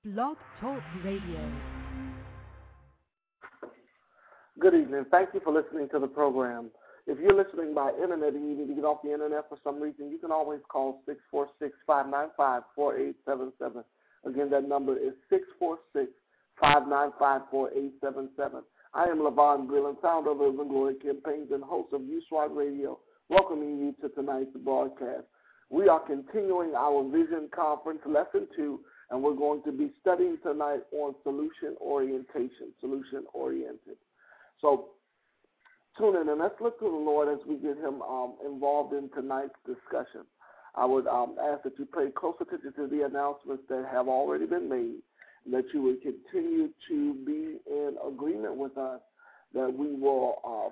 Blog Talk Radio. Good evening. Thank you for listening to the program. If you're listening by internet and you need to get off the internet for some reason, you can always call 646-595-4877. Again, that number is 646-595-4877. I am LaVon Breland, founder of Urban Glory Campaigns and host of USWAT Radio, welcoming you to tonight's broadcast. We are continuing our Vision Conference, Lesson 2, and we're going to be studying tonight on solution orientation, solution-oriented. So tune in and let's look to the Lord as we get him involved in tonight's discussion. I would ask that you pay close attention to the announcements that have already been made, and that you would continue to be in agreement with us, that we will,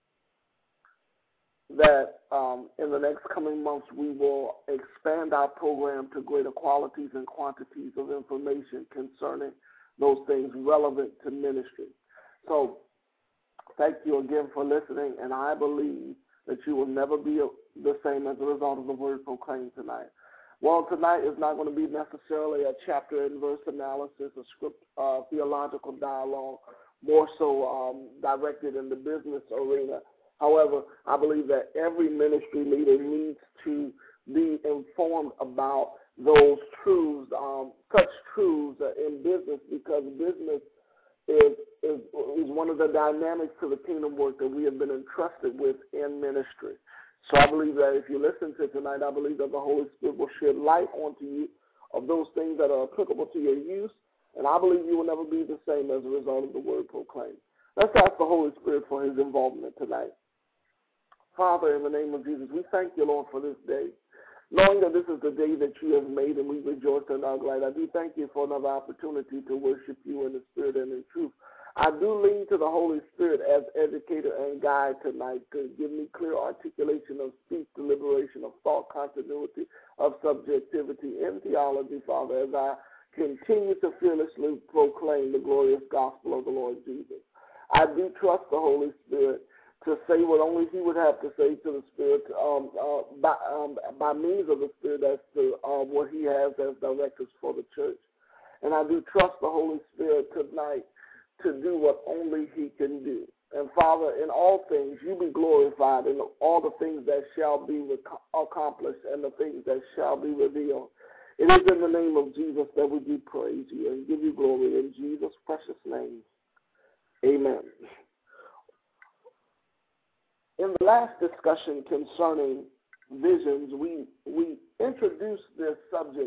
in the next coming months, we will expand our program to greater qualities and quantities of information concerning those things relevant to ministry. So thank you again for listening, and I believe that you will never be the same as a result of the word proclaimed tonight. Well, tonight is not going to be necessarily a chapter and verse analysis, a script theological dialogue, more so directed in the business arena. However, I believe that every ministry leader needs to be informed about those truths, such truths in business, because business is one of the dynamics to the kingdom work that we have been entrusted with in ministry. So I believe that if you listen to tonight, I believe that the Holy Spirit will shed light onto you of those things that are applicable to your use, and I believe you will never be the same as a result of the word proclaimed. Let's ask the Holy Spirit for his involvement tonight. Father, in the name of Jesus, we thank you, Lord, for this day. Knowing that this is the day that you have made and we rejoice in our light, I do thank you for another opportunity to worship you in the spirit and in truth. I do lean to the Holy Spirit as educator and guide tonight to give me clear articulation of speech, deliberation of thought, continuity of subjectivity in theology, Father, as I continue to fearlessly proclaim the glorious gospel of the Lord Jesus. I do trust the Holy Spirit to say what only he would have to say to the Spirit by means of the Spirit as to what he has as directives for the church. And I do trust the Holy Spirit tonight to do what only he can do. And, Father, in all things, you be glorified in all the things that shall be accomplished and the things that shall be revealed. It is in the name of Jesus that we do praise you and give you glory in Jesus' precious name. Amen. In the last discussion concerning visions, we introduced this subject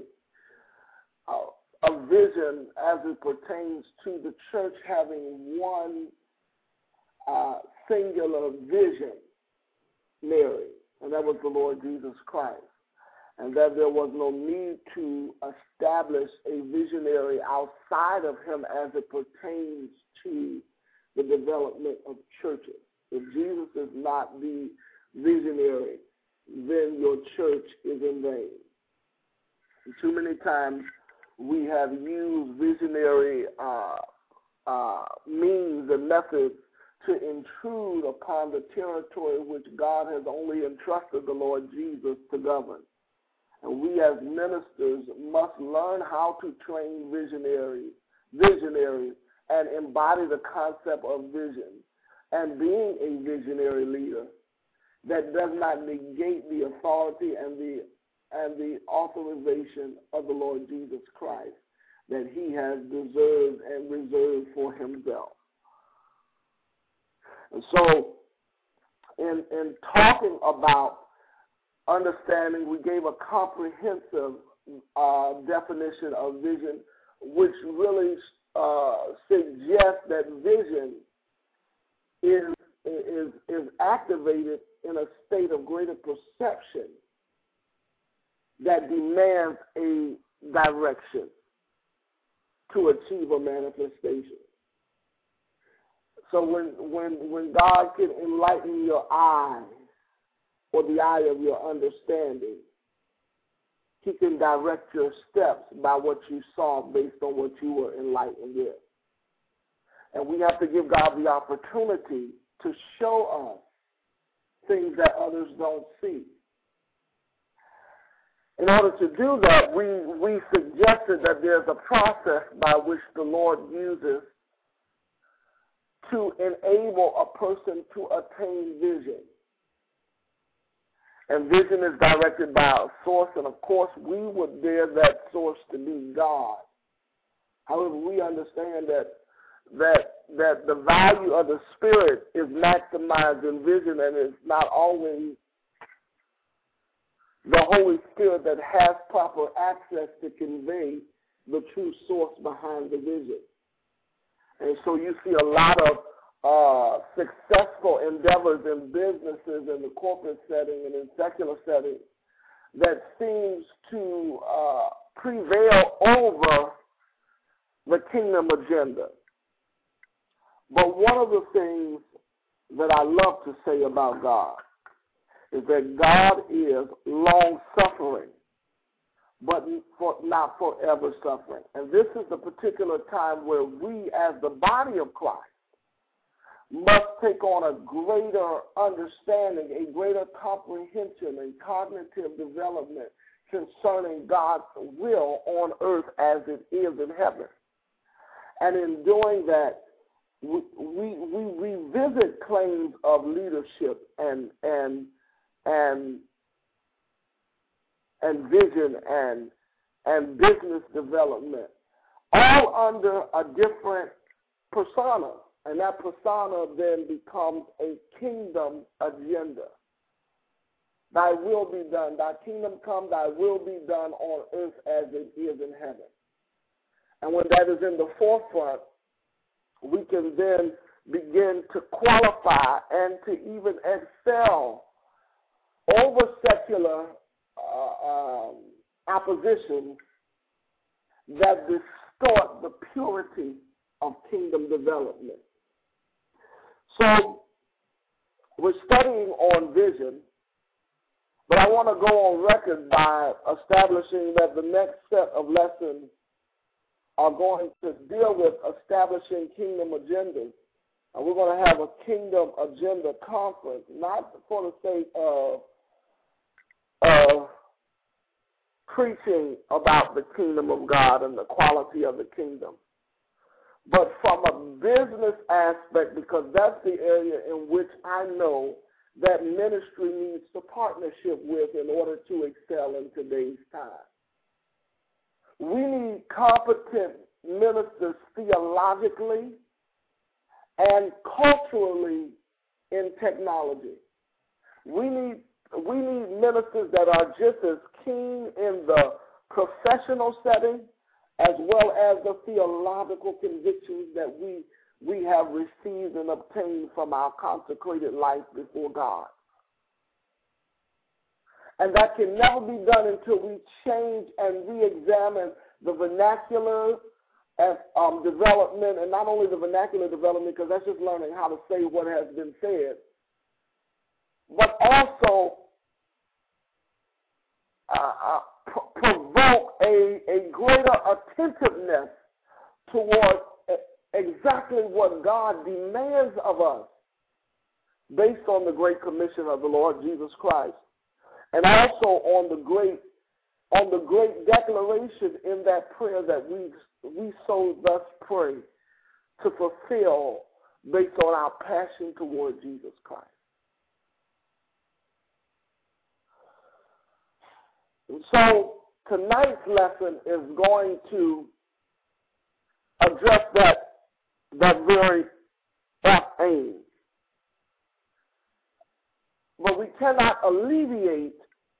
of vision as it pertains to the church having one singular visionary, and that was the Lord Jesus Christ, and that there was no need to establish a visionary outside of him as it pertains to the development of churches. If Jesus is not the visionary, then your church is in vain. And too many times we have used visionary means and methods to intrude upon the territory which God has only entrusted the Lord Jesus to govern. And we as ministers must learn how to train visionaries and embody the concept of vision. And being a visionary leader, that does not negate the authority and the authorization of the Lord Jesus Christ that he has deserved and reserved for himself. And so in talking about understanding, we gave a comprehensive definition of vision, which really suggests that vision is activated in a state of greater perception that demands a direction to achieve a manifestation. So when God can enlighten your eye or the eye of your understanding, he can direct your steps by what you saw based on what you were enlightened with. And we have to give God the opportunity to show us things that others don't see. In order to do that, we suggested that there's a process by which the Lord uses to enable a person to attain vision. And vision is directed by a source, and of course we would bear that source to be God. However, we understand that the value of the Spirit is maximized in vision, and it's not always the Holy Spirit that has proper access to convey the true source behind the vision. And so you see a lot of successful endeavors in businesses in the corporate setting and in secular setting that seems to prevail over the kingdom agenda. But one of the things that I love to say about God is that God is long-suffering, but not forever suffering. And this is the particular time where we, as the body of Christ, must take on a greater understanding, a greater comprehension and cognitive development concerning God's will on earth as it is in heaven. And in doing that, we revisit claims of leadership and vision and business development, all under a different persona. And that persona then becomes a kingdom agenda. Thy will be done. Thy kingdom come. Thy will be done on earth as it is in heaven. And when that is in the forefront, we can then begin to qualify and to even excel over secular opposition that distort the purity of kingdom development. So we're studying on vision, but I want to go on record by establishing that the next set of lessons are going to deal with establishing kingdom agendas. And we're going to have a kingdom agenda conference, not for the sake of preaching about the kingdom of God and the quality of the kingdom, but from a business aspect, because that's the area in which I know that ministry needs to partnership with in order to excel in today's time. We need competent ministers theologically and culturally in technology. We need ministers that are just as keen in the professional setting as well as the theological convictions that we have received and obtained from our consecrated life before God. And that can never be done until we change and re-examine the vernacular development, and not only the vernacular development, because that's just learning how to say what has been said, but also provoke a greater attentiveness towards exactly what God demands of us based on the great commission of the Lord Jesus Christ, and also on the great declaration in that prayer that we so thus pray to fulfill based on our passion toward Jesus Christ. And so tonight's lesson is going to address that very aim. But we cannot alleviate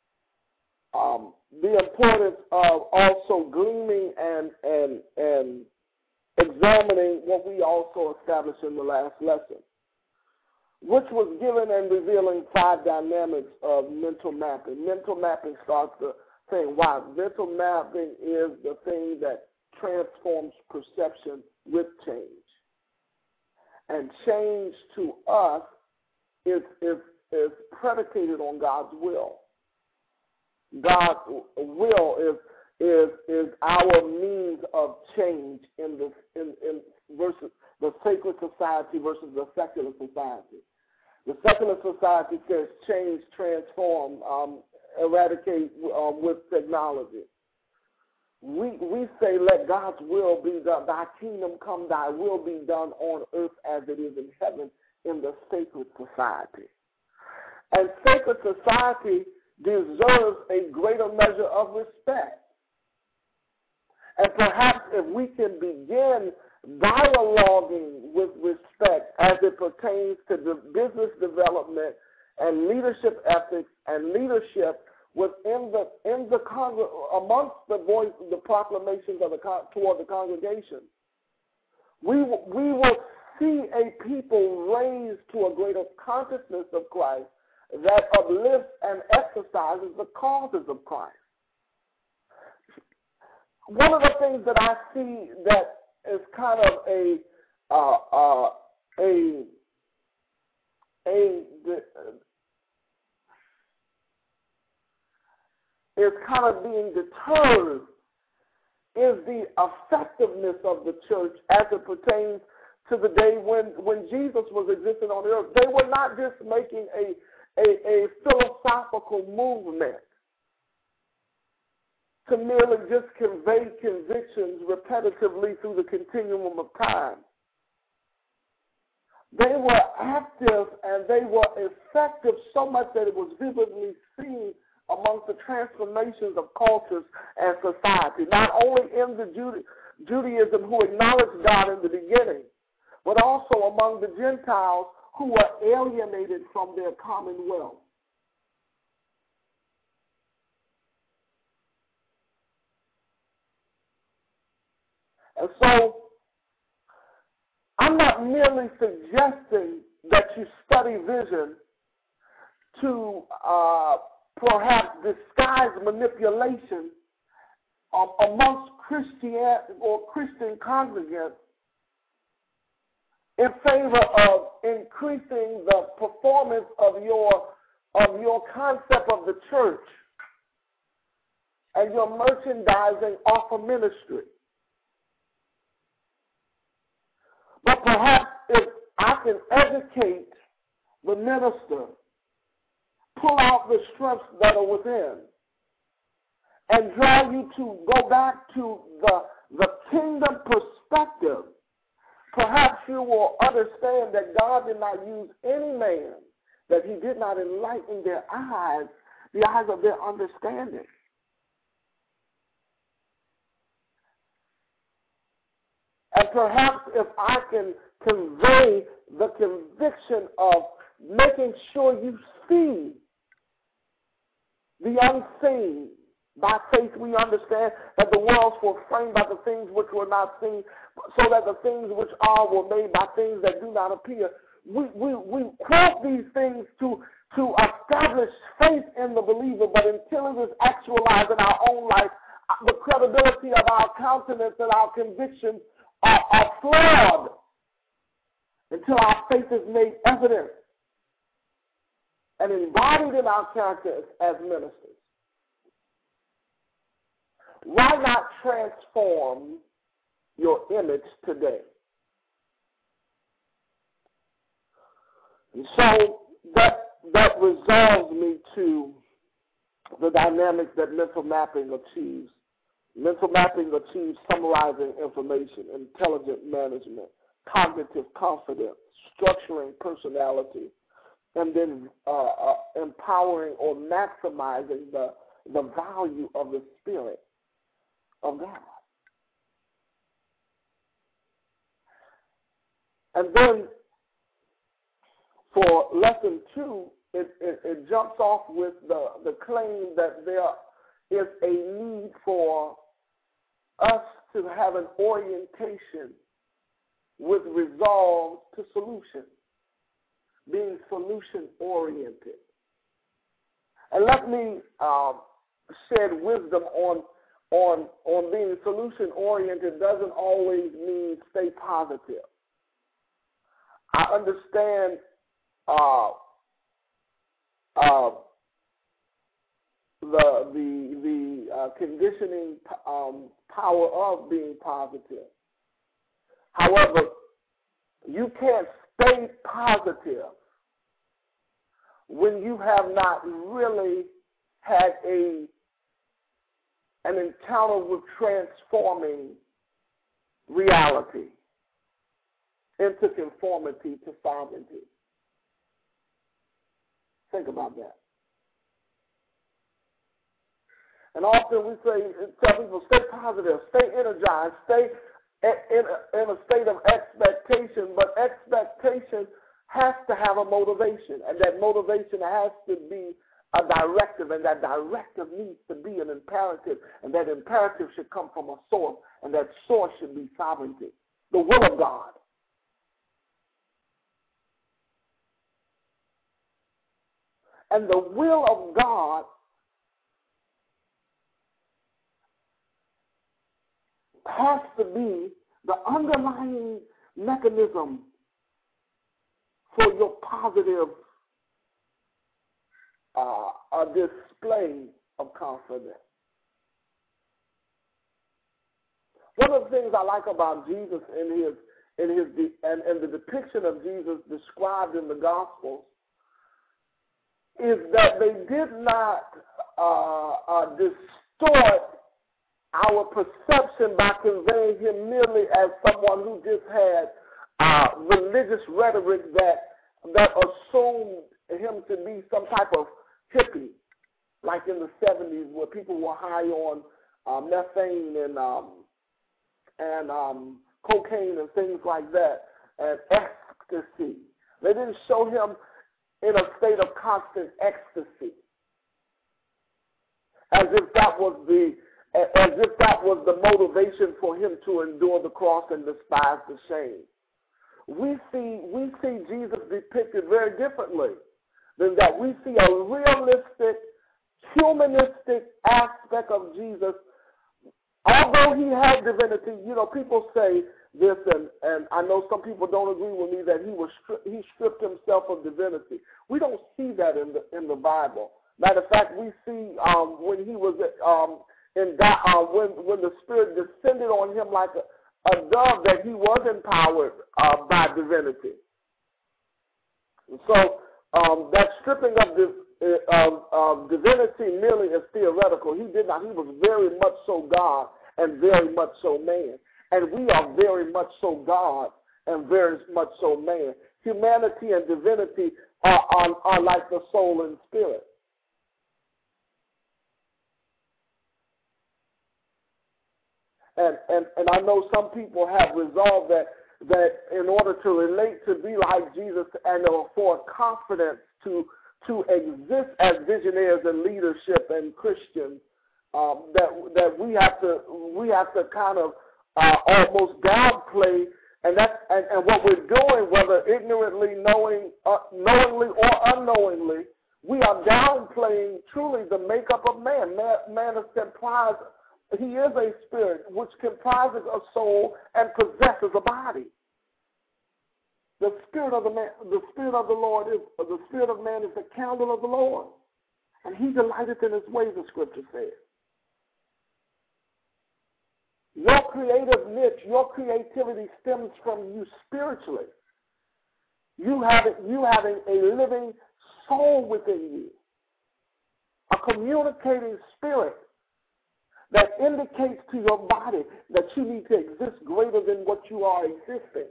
the importance of also gleaning and examining what we also established in the last lesson, which was given and revealing 5 dynamics of mental mapping. Mental mapping starts the thing. Why? Mental mapping is the thing that transforms perception with change. And change to us is predicated on God's will. God's will is our means of change in versus the sacred society versus the secular society. The secular society says change, transform, eradicate with technology. We say, let God's will be done. Thy kingdom come, thy will be done on earth as it is in heaven in the sacred society. And sacred society deserves a greater measure of respect. And perhaps if we can begin dialoguing with respect as it pertains to the business development and leadership ethics and leadership within the amongst the proclamations of toward the congregation, we will see a people raised to a greater consciousness of Christ that uplifts and exercises the causes of Christ. One of the things that I see that is kind of is kind of being deterred is the effectiveness of the church as it pertains to the day when Jesus was existing on the earth. They were not just making a philosophical movement to merely just convey convictions repetitively through the continuum of time. They were active and they were effective so much that it was vividly seen amongst the transformations of cultures and society, not only in the Judaism who acknowledged God in the beginning, but also among the Gentiles who were alienated from their commonwealth. And so, I'm not merely suggesting that you study vision to perhaps disguise manipulation amongst Christian or Christian congregants in favor of increasing the performance of your concept of the church and your merchandising off of ministry. But perhaps if I can educate the minister, pull out the strengths that are within, and draw you to go back to the kingdom perspective, perhaps you will understand that God did not use any man, that he did not enlighten their eyes, the eyes of their understanding. And perhaps if I can convey the conviction of making sure you see the unseen. By faith we understand that the worlds were framed by the things which were not seen, so that the things which are were made by things that do not appear. We quote these things to establish faith in the believer, but until it is actualized in our own life, the credibility of our countenance and our convictions are flawed until our faith is made evident and embodied in our character as ministers. Why not transform your image today? And so that resolves me to the dynamics that mental mapping achieves. Mental mapping achieves summarizing information, intelligent management, cognitive confidence, structuring personality, and then empowering or maximizing the value of the Spirit of God. And then for lesson 2, it jumps off with the claim that there is a need for us to have an orientation with resolve to solution, being solution-oriented. And let me shed wisdom on being solution-oriented doesn't always mean stay positive. I understand the conditioning power of being positive. However, you can't stay positive when you have not really had an encounter with transforming reality into conformity to sovereignty. Think about that. And often we tell people, stay positive, stay energized, stay in a state of expectation, but expectation has to have a motivation, and that motivation has to be a directive, and that directive needs to be an imperative, and that imperative should come from a source, and that source should be sovereignty, the will of God. And the will of God has to be the underlying mechanism for your positive display of confidence. One of the things I like about Jesus and the depiction of Jesus described in the Gospels is that they did not distort our perception by conveying him merely as someone who just had religious rhetoric that assumed him to be some type of hippie, like in the 70s where people were high on methane and cocaine and things like that, and ecstasy. They didn't show him in a state of constant ecstasy, as if that was the motivation for him to endure the cross and despise the shame. We see Jesus depicted very differently than that. We see a realistic, humanistic aspect of Jesus. Although he had divinity, people say this, and I know some people don't agree with me that he stripped himself of divinity. We don't see that in the Bible. Matter of fact, we see when he was when the Spirit descended on him like a dove, that he was empowered by divinity. So that stripping of divinity merely is theoretical. He did not. He was very much so God and very much so man. And we are very much so God and very much so man. Humanity and divinity are like the soul and spirit. And I know some people have resolved that in order to relate to be like Jesus and to afford confidence to exist as visionaries and leadership and Christians, that we have to kind of almost downplay, and what we're doing, whether ignorantly, knowingly or unknowingly, we are downplaying truly the makeup of man. Man is comprised. He is a spirit which comprises a soul and possesses a body. The spirit of the man, the spirit of the Lord is the spirit of man is the candle of the Lord, and he delighteth in his ways, the Scripture says. Your creative niche, your creativity stems from you spiritually. You having a living soul within you, a communicating spirit that indicates to your body that you need to exist greater than what you are existing.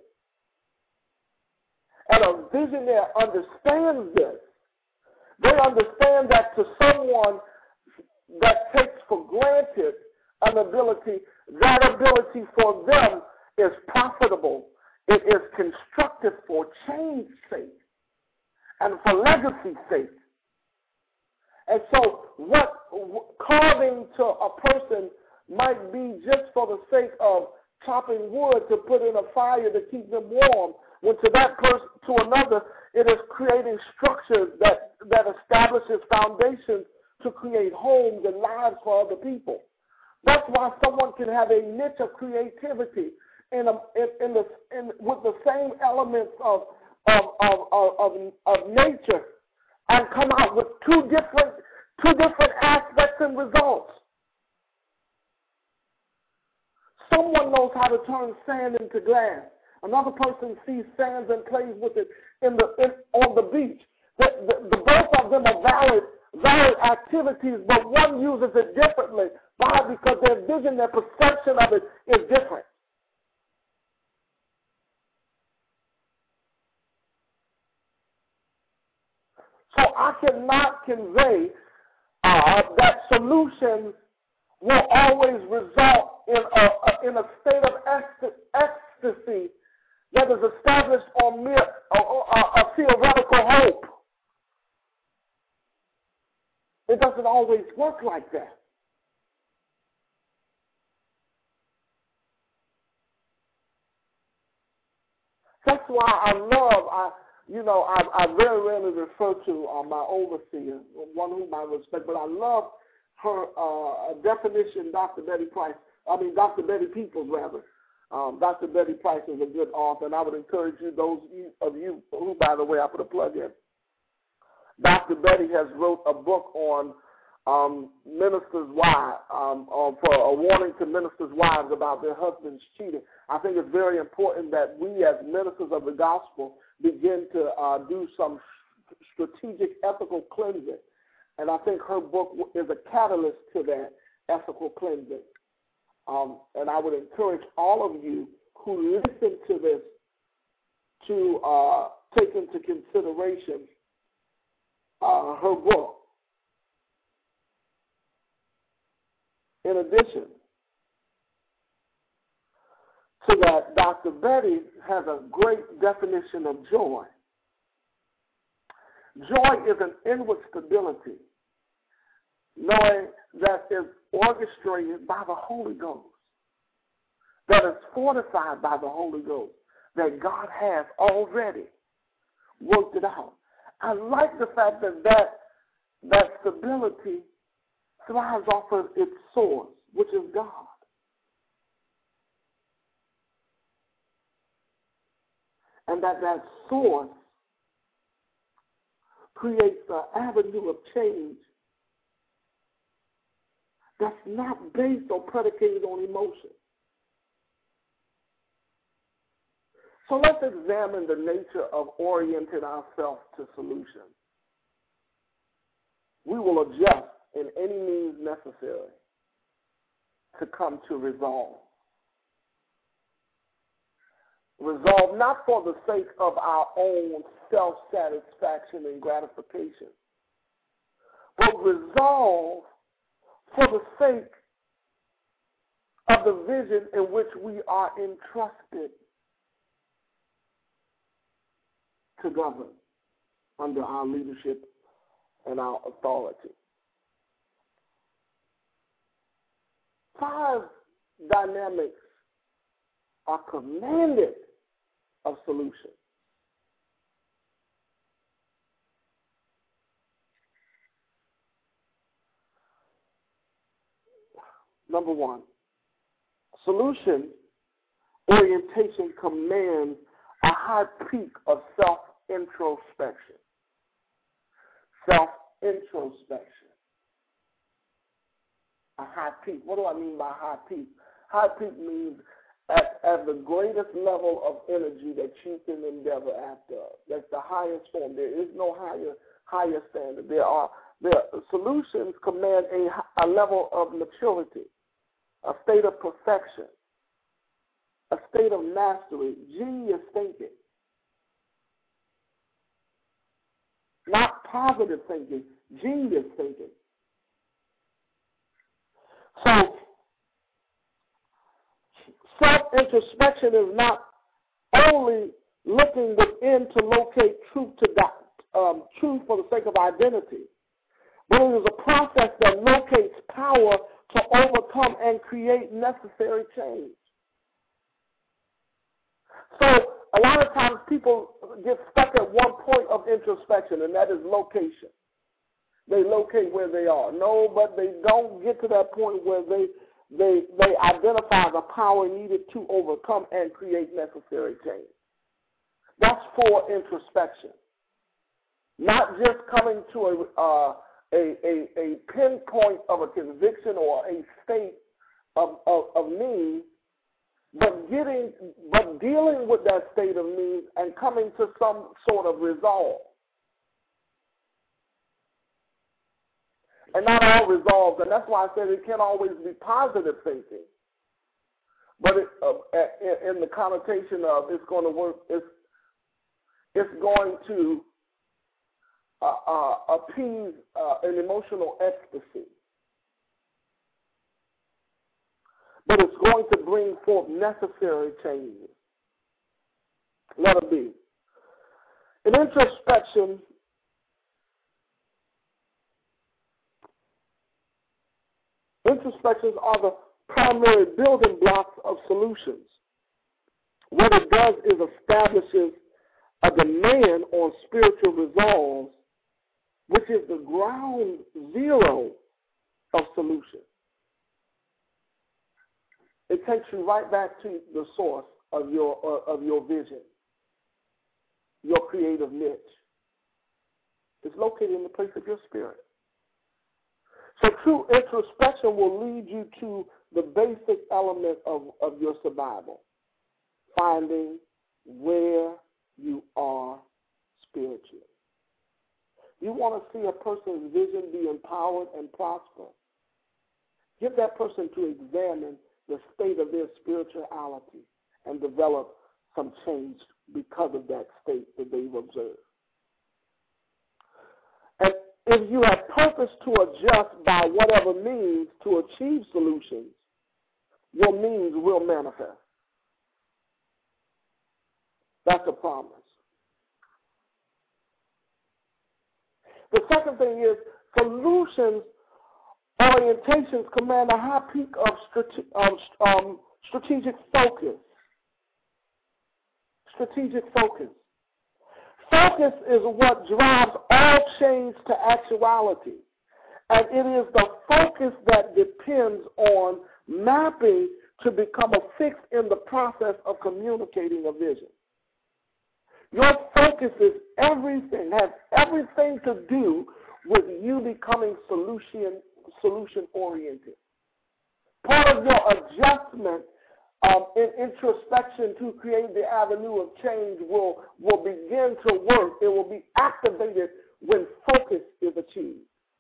And a visionary understands this. They understand that to someone that takes for granted an ability, that ability for them is profitable. It is constructive for change's sake and for legacy's sake. And so what carving to a person might be just for the sake of chopping wood to put in a fire to keep them warm, when to that person, to another, it is creating structures that establishes foundations to create homes and lives for other people. That's why someone can have a niche of creativity with the same elements of nature, and come out with two different aspects and results. Someone knows how to turn sand into glass. Another person sees sand and plays with it on the beach. The both of them are valid varied activities, but one uses it differently. Why? Because their vision, their perception of it is different. So I cannot convey that solutions will always result in a state of ecstasy that is established on mere a theoretical hope. It doesn't always work like that. That's why I very rarely refer to my overseer, one whom I respect, but I love her definition, Dr. Betty Peoples, rather. Dr. Betty Price is a good author, and I would encourage you, those of you who, by the way, I put a plug in. Dr. Betty has wrote a book on ministers' wives, for a warning to ministers' wives about their husbands cheating. I think it's very important that we as ministers of the gospel begin to do some strategic ethical cleansing. And I think her book is a catalyst to that ethical cleansing. And I would encourage all of you who listen to this to take into consideration her book. In addition to that, Dr. Betty has a great definition of joy. Joy is an inward stability, knowing that is orchestrated by the Holy Ghost, that is fortified by the Holy Ghost, that God has already worked it out. I like the fact that stability thrives off of its source, which is God. And that source creates an avenue of change that's not based or predicated on emotion. So let's examine the nature of orienting ourselves to solutions. We will adjust in any means necessary to come to resolve. Resolve not for the sake of our own self-satisfaction and gratification, but resolve for the sake of the vision in which we are entrusted to govern under our leadership and our authority. 5 dynamics are commanded of solution. Number 1, solution orientation commands a high peak of self-introspection. Self-introspection. A high peak. What do I mean by high peak? High peak means at the greatest level of energy that you can endeavor after. That's the highest form. There is no higher standard. Solutions command a level of maturity, a state of perfection, a state of mastery, genius thinking. Not positive thinking, genius thinking. So, self-introspection is not only looking within to locate truth for the sake of identity, but it is a process that locates power to overcome and create necessary change. So a lot of times people get stuck at one point of introspection, and that is location. They locate where they are. No, but they don't get to that point where they identify the power needed to overcome and create necessary change. That's for introspection. Not just coming to a pinpoint of a conviction or a state of need, but dealing with that state of need and coming to some sort of resolve. and not all resolved. And that's why I said it can't always be positive thinking. But in the connotation of it's going to work, it's going to appease an emotional ecstasy. But it's going to bring forth necessary changes. Let it be. In introspections are the primary building blocks of solutions. What it does is establishes a demand on spiritual resolve, which is the ground zero of solution. It takes you right back to the source of your vision, your creative niche. It's located in the place of your spirit. So true introspection will lead you to the basic element of your survival, finding where you are spiritually. You want to see a person's vision be empowered and prosper. Get that person to examine the state of their spirituality and develop some change because of that state that they've observed. And if you have purpose to adjust by whatever means to achieve solutions, your means will manifest. That's a promise. The second thing is solutions orientations command a high peak of strategic focus. Strategic focus. Focus is what drives all change to actuality. And it is the focus that depends on mapping to become a fix in the process of communicating a vision. Your focus is everything, has everything to do with you becoming solution-oriented. Part of your adjustment in introspection to create the avenue of change will begin to work. It will be activated when focus is achieved.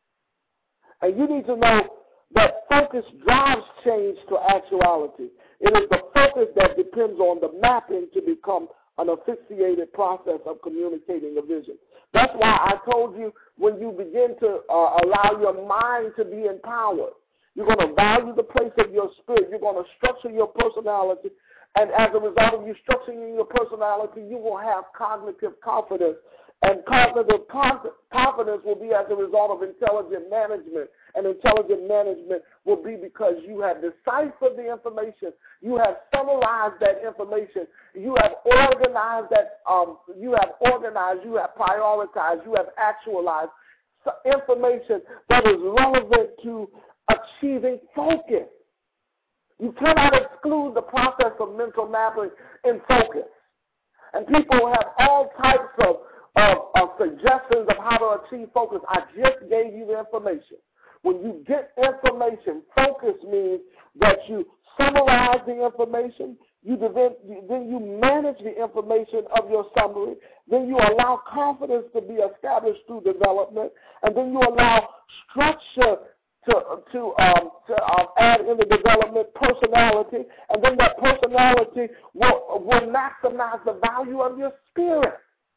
And you need to know that focus drives change to actuality. It is the focus that depends on the mapping to become an asphyxiated process of communicating a vision. That's why I told you when you begin to allow your mind to be empowered, you're going to value the place of your spirit. You're going to structure your personality. And as a result of you structuring your personality, you will have cognitive confidence. And cognitive confidence will be as a result of intelligent management. And intelligent management will be because you have deciphered the information. You have summarized that information. You have organized that. You have prioritized. You have actualized information that is relevant to achieving focus. You cannot exclude the process of mental mapping in focus. And people have all types of suggestions of how to achieve focus. I just gave you the information. When you get information, focus means that you summarize the information, then you manage the information of your summary, then you allow confidence to be established through development, and then you allow structure to add in the development personality, and then that personality will maximize the value of your spirit.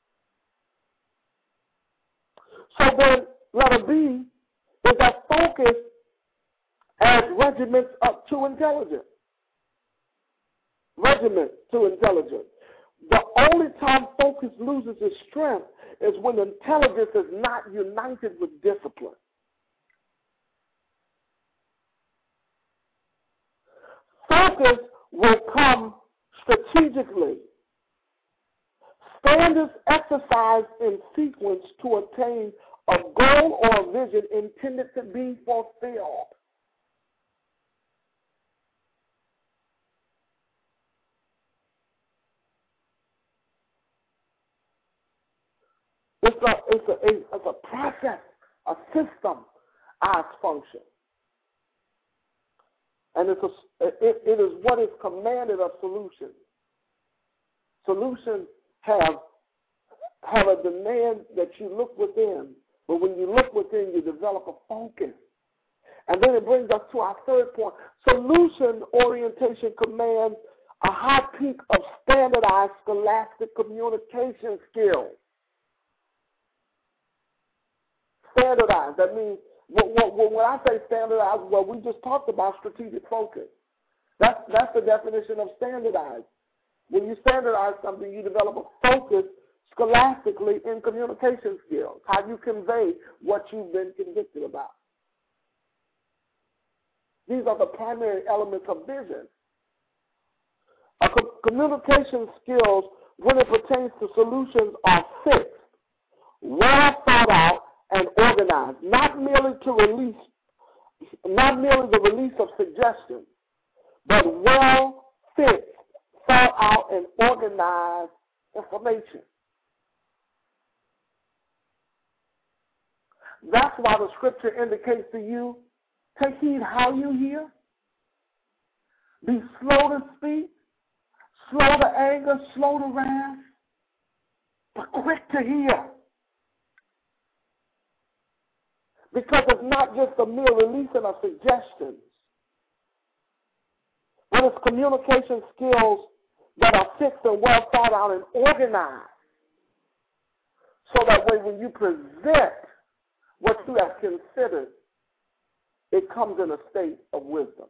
So then, letter B is that focus adds regiments up to intelligence. Regiment to intelligence. The only time focus loses its strength is when intelligence is not united with discipline. Focus will come strategically. Standards exercised in sequence to attain a goal or a vision intended to be fulfilled. It's a process, a system, as function. And it is what is commanded of solutions. Solutions have a demand that you look within. But when you look within, you develop a focus And then it brings us to our third point. Solution orientation commands a high peak of standardized scholastic communication skills. Standardized. That means, when I say standardized, well, we just talked about strategic focus. That's the definition of standardized. When you standardize something, you develop a focus scholastically in communication skills, how you convey what you've been convicted about. These are the primary elements of vision. Communication skills, when it pertains to solutions, are fixed, well thought out, and organized, not merely the release of suggestions, but well fixed, thought out, and organized information. That's why the scripture indicates to you, take heed how you hear, be slow to speak, slow to anger, slow to wrath, but quick to hear. Because it's not just a mere releasing of suggestions, but it's communication skills that are fixed and well thought out and organized. So that way when you present what you have considered, it comes in a state of wisdom.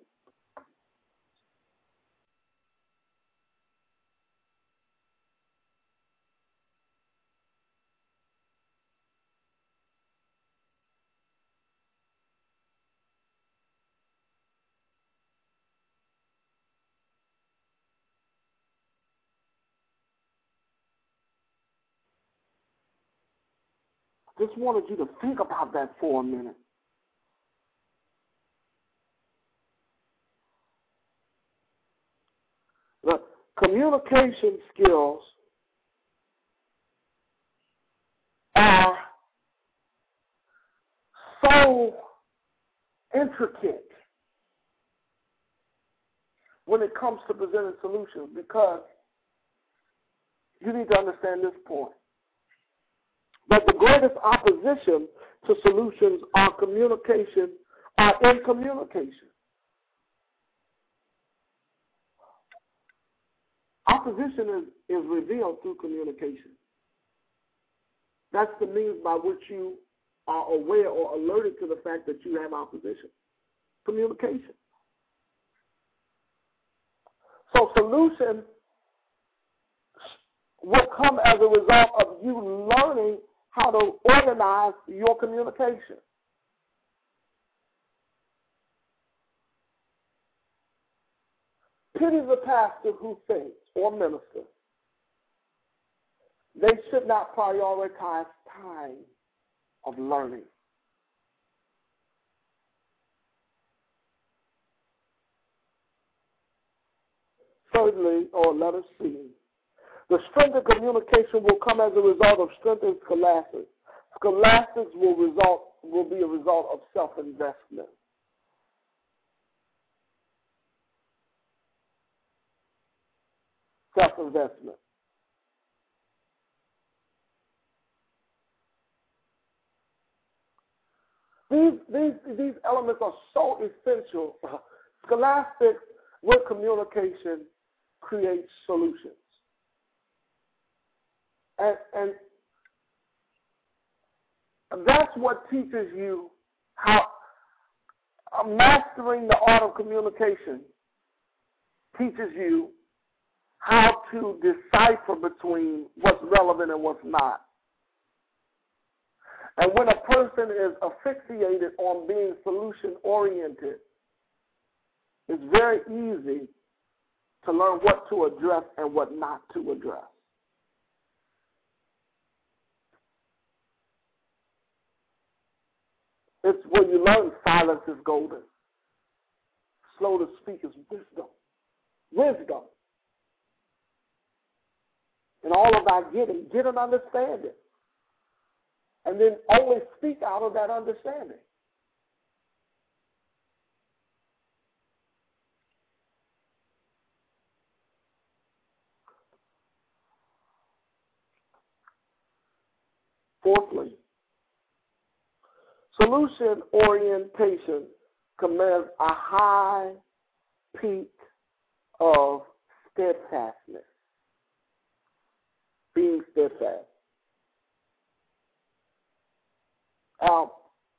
Just wanted you to think about that for a minute. The communication skills are so intricate when it comes to presenting solutions, because you need to understand this point. That the greatest opposition to solutions are in communication. Opposition is revealed through communication. That's the means by which you are aware or alerted to the fact that you have opposition. Communication. So solution will come as a result of you learning how to organize your communication. Pity the pastor who thinks, or minister, they should not prioritize time of learning. Thirdly, or let us see, the strength of communication will come as a result of strength in scholastics. Scholastics will be a result of self-investment. Self-investment. These elements are so essential. Scholastics with communication creates solutions. And that's what teaches you how mastering the art of communication teaches you how to decipher between what's relevant and what's not. And when a person is asphyxiated on being solution-oriented, it's very easy to learn what to address and what not to address. It's where you learn silence is golden. Slow to speak is wisdom. Wisdom. And all of that get an understanding. And then only speak out of that understanding. Fourthly, solution orientation commands a high peak of steadfastness, being steadfast. All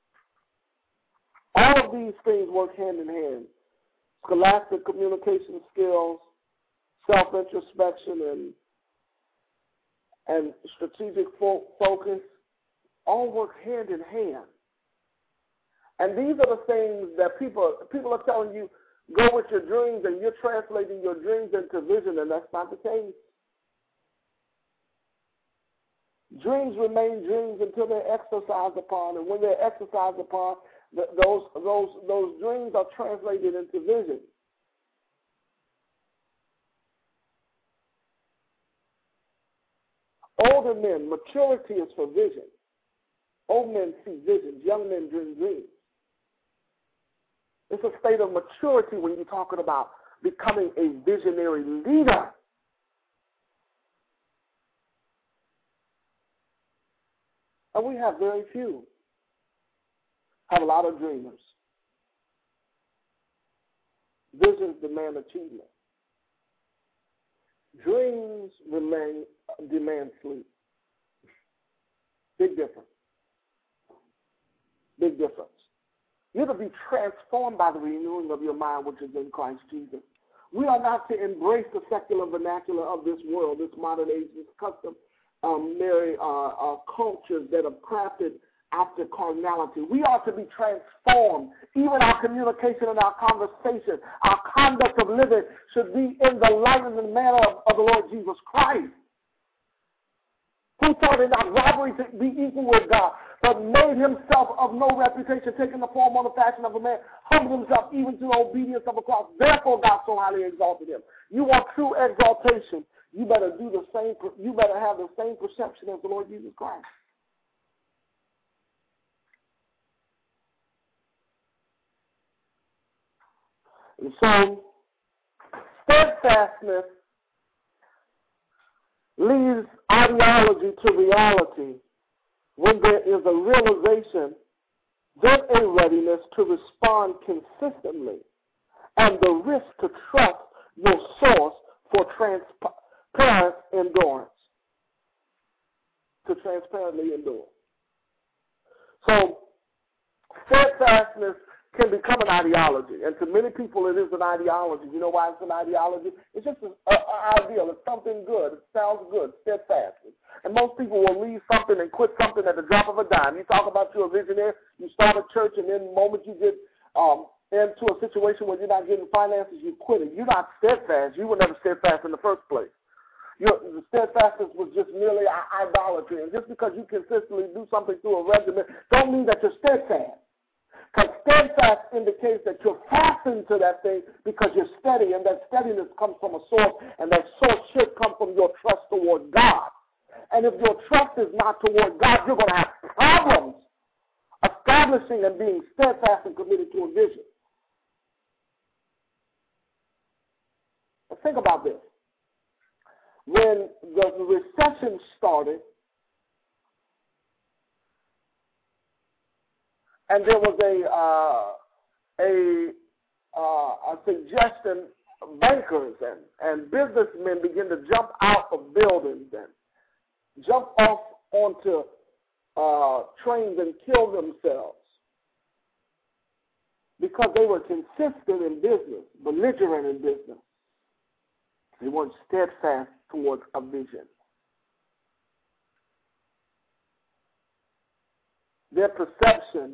of these things work hand in hand. Scholastic communication skills, self-introspection, and strategic focus all work hand in hand. And these are the things that people are telling you, go with your dreams, and you're translating your dreams into vision, and that's not the case. Dreams remain dreams until they're exercised upon, and when they're exercised upon, those dreams are translated into vision. Older men, maturity is for vision. Old men see visions. Young men dream dreams. It's a state of maturity when you're talking about becoming a visionary leader. And we have very few. Have a lot of dreamers. Visions demand achievement. Dreams demand sleep. Big difference. Big difference. You're to be transformed by the renewing of your mind, which is in Christ Jesus. We are not to embrace the secular vernacular of this world, this modern age, this customary cultures that are crafted after carnality. We are to be transformed. Even our communication and our conversation, our conduct of living should be in the light and the manner of the Lord Jesus Christ, who thought it not robbery to be equal with God, but made himself of no reputation, taking the form or the fashion of a man, humbled himself even to the obedience of a cross. Therefore, God so highly exalted him. You want true exaltation, you better do the same. You better have the same perception as the Lord Jesus Christ. And so, steadfastness leads ideology to reality when there is a realization, then a readiness to respond consistently, and the risk to trust your source for transparent endurance. To transparently endure. So, steadfastness can become an ideology, and to many people it is an ideology. You know why it's an ideology? It's just an ideal. It's something good. It sounds good, steadfast. And most people will leave something and quit something at the drop of a dime. You talk about you're a visionary, you start a church, and then the moment you get into a situation where you're not getting finances, you quit it. You're not steadfast. You were never steadfast in the first place. The steadfastness was just merely idolatry. And just because you consistently do something through a regimen don't mean that you're steadfast. Because steadfast indicates that you're fastened to that thing because you're steady, and that steadiness comes from a source, and that source should come from your trust toward God. And if your trust is not toward God, you're going to have problems establishing and being steadfast and committed to a vision. Now think about this. When the recession started, and there was a suggestion, bankers and businessmen began to jump out of buildings and jump off onto trains and kill themselves because they were consistent in business, belligerent in business. They weren't steadfast towards a vision. Their perception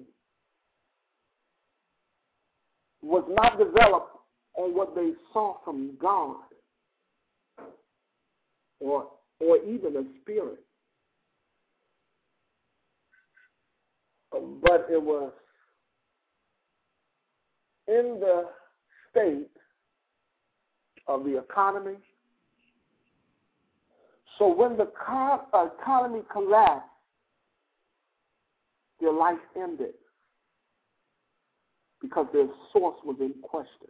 was not developed on what they saw from God or even a spirit. But it was in the state of the economy. So when the economy collapsed, their life ended because their source was in question.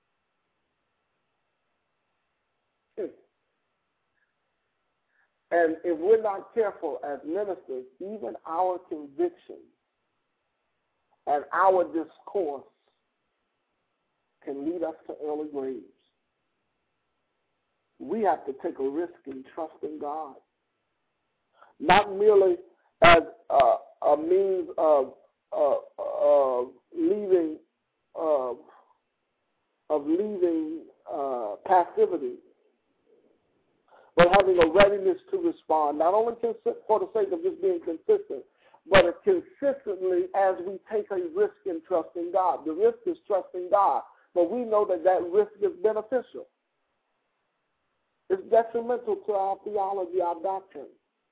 And if we're not careful as ministers, even our convictions and our discourse can lead us to early graves. We have to take a risk in trusting God, not merely as a means of leaving passivity, but having a readiness to respond, not only for the sake of just being consistent, but consistently as we take a risk in trusting God. The risk is trusting God, but we know that that risk is beneficial. It's detrimental to our theology, our doctrine.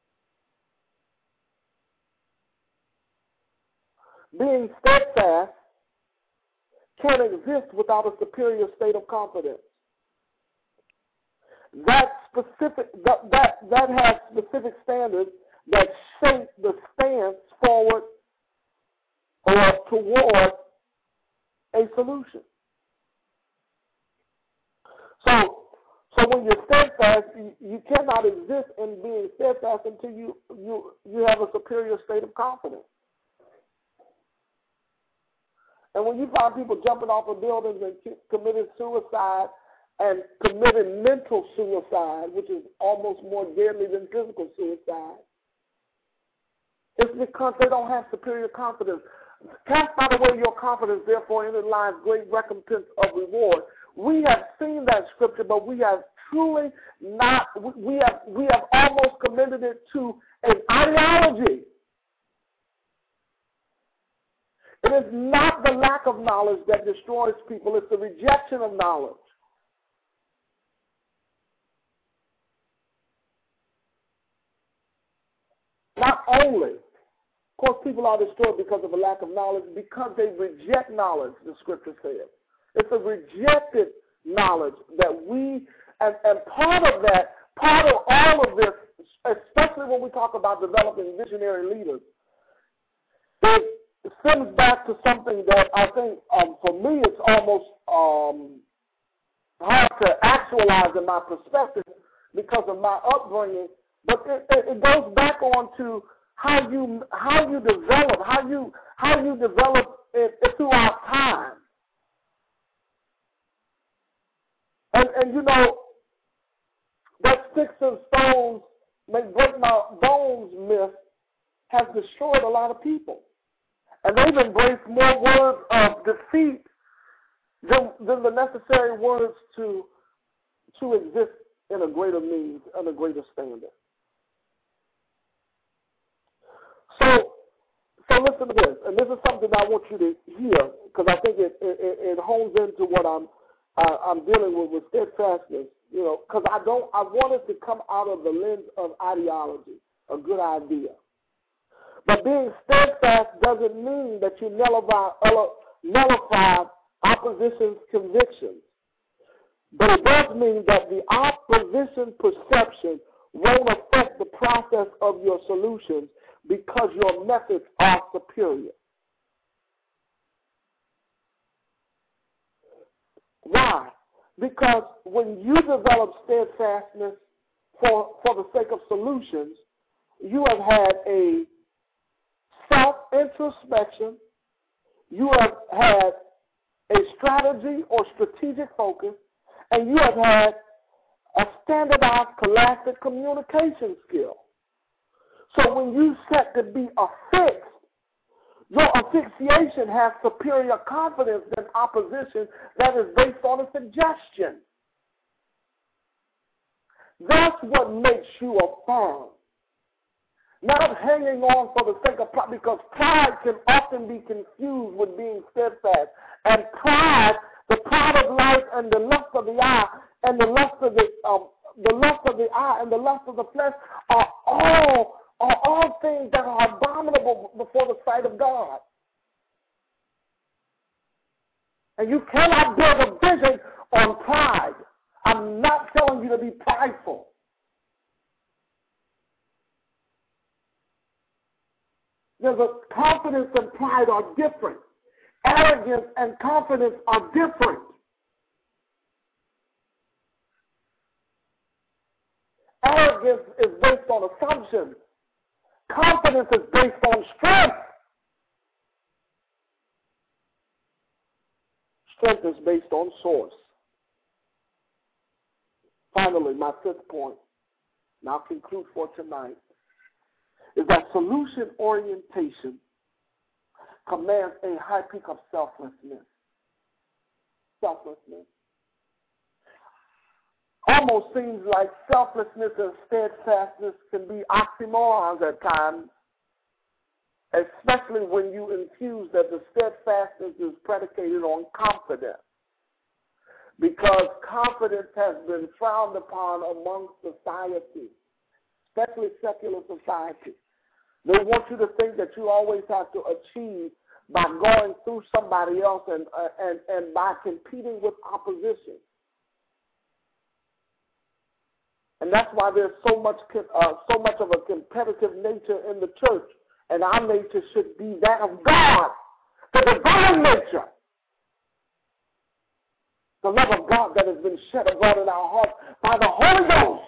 Being steadfast can't exist without a superior state of confidence. That has specific standards that shape the stance forward or toward a solution. So when you're steadfast, you cannot exist in being steadfast until you have a superior state of confidence. And when you find people jumping off of buildings and committing suicide and committing mental suicide, which is almost more deadly than physical suicide, it's because they don't have superior confidence. Cast not away your confidence, therefore in it lies great recompense of reward. We have seen that scripture, but we have truly not, we have almost committed it to an ideology. It is not the lack of knowledge that destroys people, it's the rejection of knowledge. Not only, of course, people are destroyed because of a lack of knowledge, because they reject knowledge, the scripture says. It's a rejected knowledge that we, and part of all of this, especially when we talk about developing visionary leaders, it stems back to something that I think, for me, it's almost hard to actualize in my perspective because of my upbringing. But it goes back on to how you develop it throughout time. And you know, that sticks and stones may break my bones myth has destroyed a lot of people. And they've embraced more words of defeat than the necessary words to exist in a greater means and a greater standard. So listen to this, and this is something I want you to hear because I think it hones into what I'm dealing with steadfastness. You know, because I want it to come out of the lens of ideology, a good idea. But being steadfast doesn't mean that you nullify opposition's convictions. But it does mean that the opposition perception won't affect the process of your solutions because your methods are superior. Why? Because when you develop steadfastness for the sake of solutions, you have had a self-introspection, you have had a strategy or strategic focus, and you have had a standardized scholastic communication skill. So when you set to be affixed, your asphyxiation has superior confidence than opposition that is based on a suggestion. That's what makes you a firm. Not hanging on for the sake of pride, because pride can often be confused with being steadfast. And pride, the pride of life and the lust of the eye and the lust of the eye and the lust of the flesh are all things that are abominable before the sight of God. And you cannot build a vision on pride. I'm not telling you to be prideful. There's a confidence and pride are different. Arrogance and confidence are different. Arrogance is based on assumptions. Confidence is based on strength. Strength is based on source. Finally, my fifth point, and I'll conclude for tonight, is that solution orientation commands a high peak of selflessness. Selflessness. Almost seems like selflessness and steadfastness can be oxymorons at times, especially when you infuse that the steadfastness is predicated on confidence. Because confidence has been frowned upon among society, especially secular society. They want you to think that you always have to achieve by going through somebody else and by competing with opposition. And that's why there's so much of a competitive nature in the church. And our nature should be that of God, the divine nature. The love of God that has been shed abroad in our hearts by the Holy Ghost.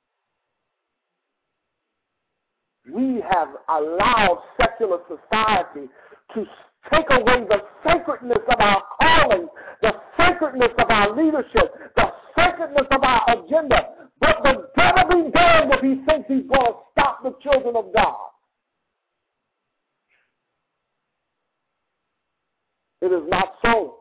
We have allowed secular society to take away the sacredness of our calling, the sacredness of our leadership, the sacredness of our agenda. But the devil be damned if he thinks he's going to stop the children of God. It is not so.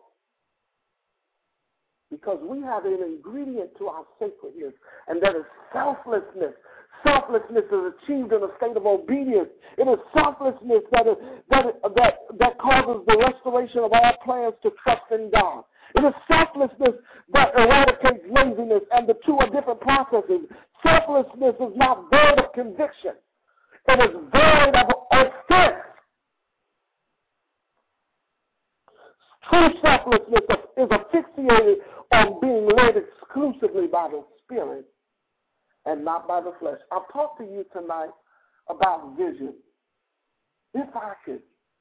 Because we have an ingredient to our sacredness, and that is selflessness. Selflessness is achieved in a state of obedience. It is selflessness that causes the restoration of all plans to trust in God. It is selflessness that eradicates laziness, and the two are different processes. Selflessness is not void of conviction. It is void of offense. True selflessness is asphyxiated on being led exclusively by the Spirit and not by the flesh. I'll talk to you tonight about vision. If I could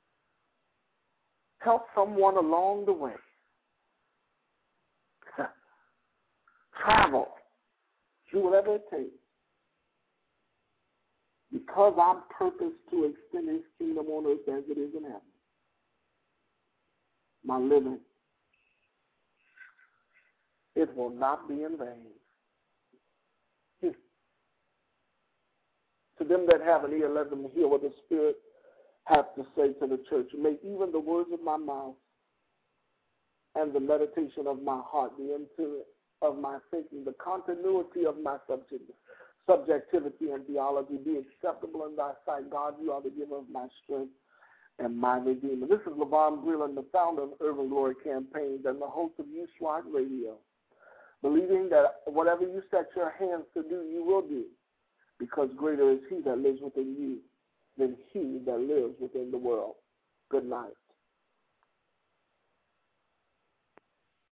help someone along the way, travel, do whatever it takes, because I'm purposed to extend His kingdom on earth as it is in heaven. My living, it will not be in vain. To them that have an ear, let them hear what the Spirit has to say to the church. May even the words of my mouth and the meditation of my heart, the intent of my thinking, the continuity of my subjectivity and theology be acceptable in thy sight. God, you are the giver of my strength and my Redeemer. This is LaVon Breland, the founder of Urban Glory Campaigns and the host of U-SWAT Radio, believing that whatever you set your hands to do, you will do, because greater is He that lives within you than he that lives within the world. Good night.